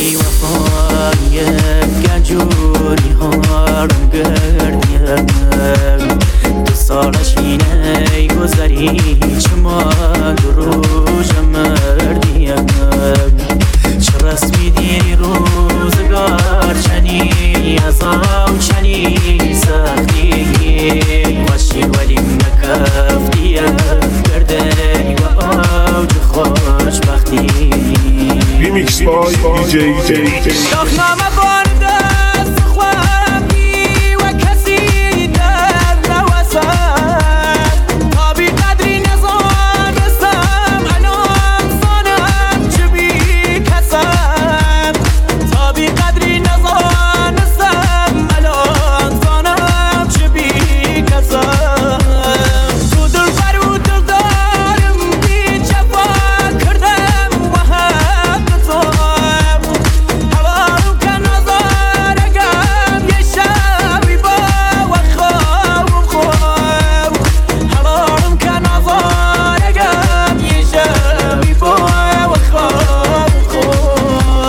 بی وفای گنجوری هارم گردیم دو سالش اینه گذری چما دروج مردیم چه رسمی دی روزگار چنی عذاب چنی سختی وشی ولی نکفتیم گردی و آوج خوشبختی Remix by DJ شاخنامه بارده سخوابی و کسی در نوسد تا بی قدری نزانستم الان زانم چه بی کسم تا بی قدری نزانستم الان زانم چه بی کسم تو دل بر و دل دارم بی جفا کردم و حق تو حوالم که نظارگم یه شبی با و خواب خواب حوالم که نظارگم یه شبی با و خواب خواب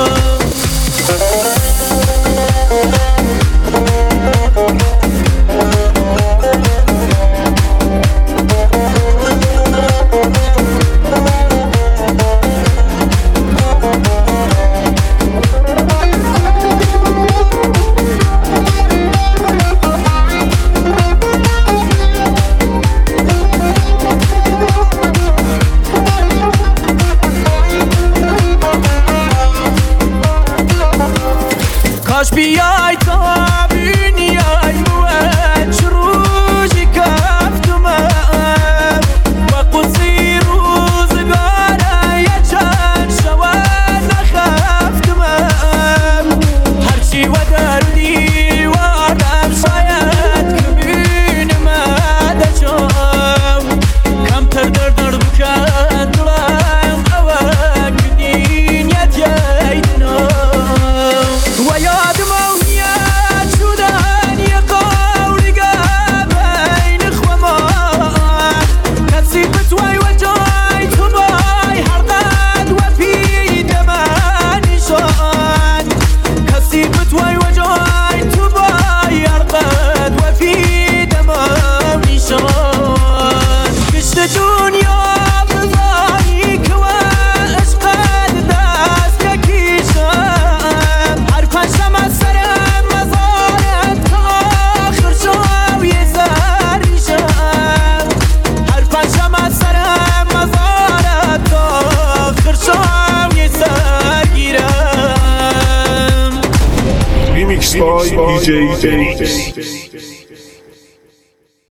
کاش بیای تا بینیای موه چه روزی کفتمه و قصی روزگاره یه چند شوه نخفتمه هرچی و دردی و آدم شاید که بینمه دچم کمتر درد بکن دلم اوه کدین یت ییدنم و یادم اویت شدن یه قولیگه بین خوامان کسی بتوی و جای تو بای حرقت و پید من نشان کسی بتوی و جای تو بای حرقت و پید من نشان کشت دنیا بزایی که و عشقت دست یکیشم هر پنجم از سرم مزارت تا آخر شو یه سر میشم هر پنجم از سرم مزارت تا آخر شو یه سر گیرم Remix by DJ